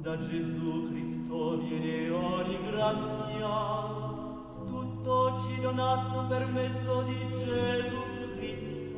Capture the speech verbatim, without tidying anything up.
da Gesù Cristo viene ogni grazia, tutto ci donato per mezzo di Gesù Cristo.